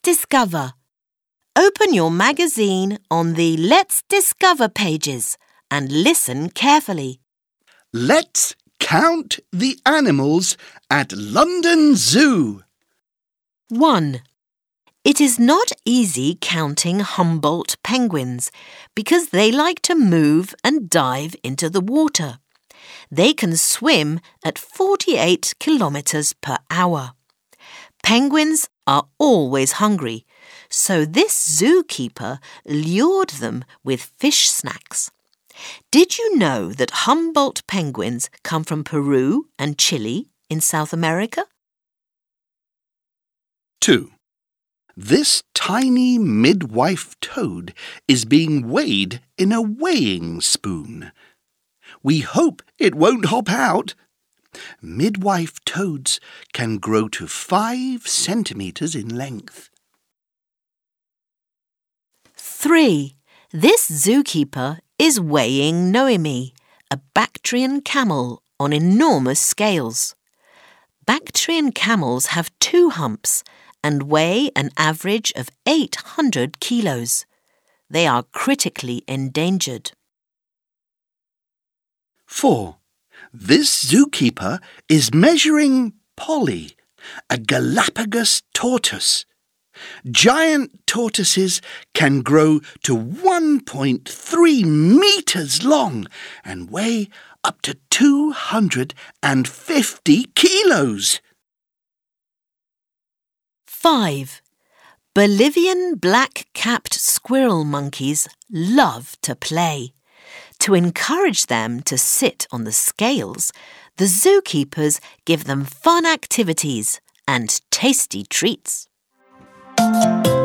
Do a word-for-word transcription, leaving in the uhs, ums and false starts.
discover. Open your magazine on the Let's Discover pages and listen carefully. Let's count the animals at London Zoo. one. It is not easy counting Humboldt penguins because they like to move and dive into the water. They can swim at forty-eight kilometers per hour. Penguins are always hungry, so this zookeeper lured them with fish snacks. Did you know that Humboldt penguins come from Peru and Chile in South America? two. This tiny midwife toad is being weighed in a weighing spoon. We hope it won't hop out. Midwife toads can grow to five centimeters in length. three. This zookeeper is weighing Noemi, a Bactrian camel, on enormous scales. Bactrian camels have two humps and weigh an average of eight hundred kilos. They are critically endangered. four. This zookeeper is measuring Polly, a Galapagos tortoise. Giant tortoises can grow to one point three meters long and weigh up to two hundred fifty kilos. five. Bolivian black-capped squirrel monkeys love to play. To encourage them to sit on the scales, the zookeepers give them fun activities and tasty treats.